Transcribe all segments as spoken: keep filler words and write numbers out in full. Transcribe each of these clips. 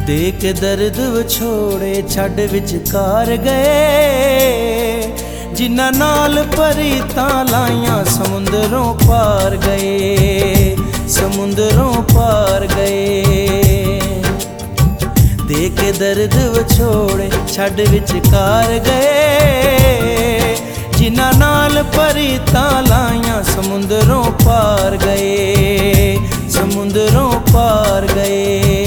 दे के दर्द विछोड़े छड़ विचकार गए, जिन्हां नाल परीतां लाइयां समुंदरों पार गए, समुंदरों पार गए। दे के दर्द विछोड़े छड़ विचकार गए, जिन्हां नाल परीतां लाइयां समुंदरों पार गए, समुंदरों पार गए।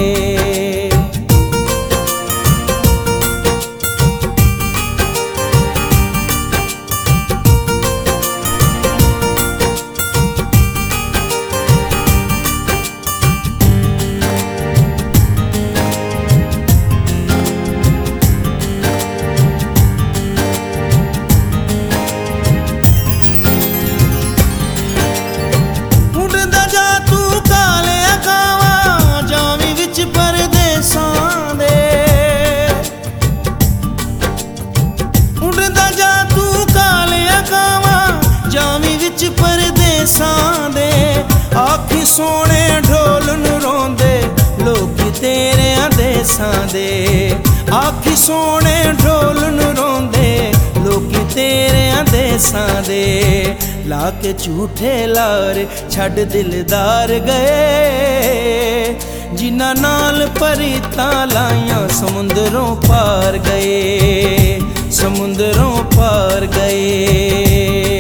आखी सोने ढोल नूं रोंदे लोकी तेरियां देसां दे, आखी सोने ढोल नूं रोंदे लोकी तेरियां देसां दे। ला के झूठे लारे छड़ दिलदार गए, जिन्हां नाल परीतां लाइयां समुंदरों पार गए, समुंदरों पार गए।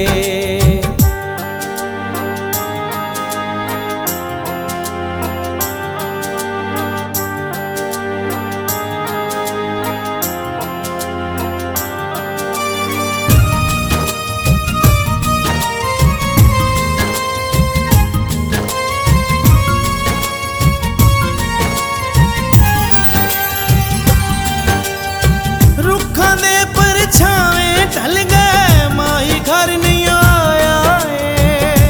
ढल गए माही घर नहीं आया है,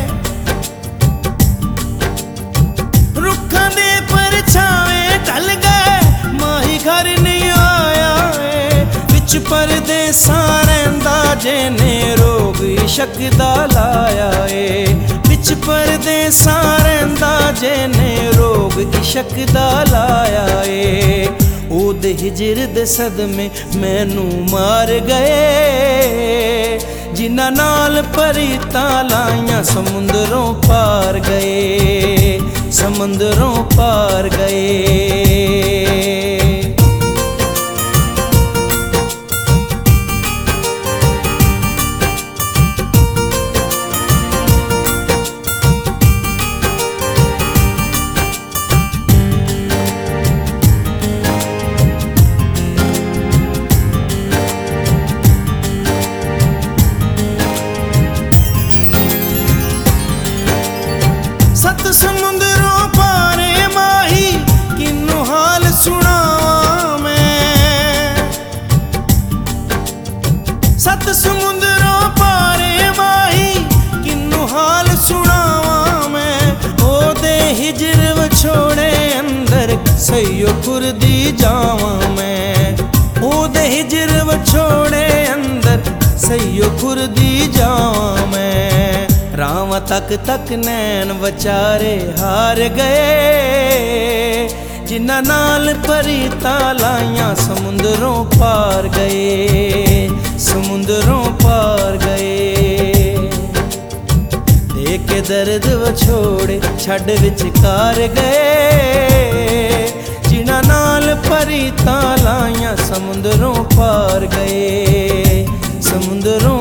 रुखां दे परछावे ढल गए माही घर नहीं आया है। विच परदेसां रहिंदा जिहने रोग इशक दा लाया है, विच परदेसां रहिंदा जिहने रोग इशक दा लाया है। ओदे हिजर दे सदमे मैनू मार गए, जिन्हां नाल परीतां लाइयां समुंदरों पार गए, समुंदरों पार गए। सत समुंदरों पारे माही किन्नू हाल सुनावां मैं, सत समुंदरों पारे माही किन्नू हाल सुनावां मैं। ओदे हिजर विछोड़े अंदर सईयो खुरदी जावां मैं, ओदे हिजर विछोड़े अंदर सईयो खुरदी जावां मैं। रावां तक तक नैन वचारे हार गए, जिन्हां नाल परीतां लाइयां समुंदरों पार गए, समुंदरों पार गए। दे के दर्द विछोड़े छड़ विचकार गए, जिन्हां नाल परीतां लाइयां समुंदरों पार गए, समुंदरों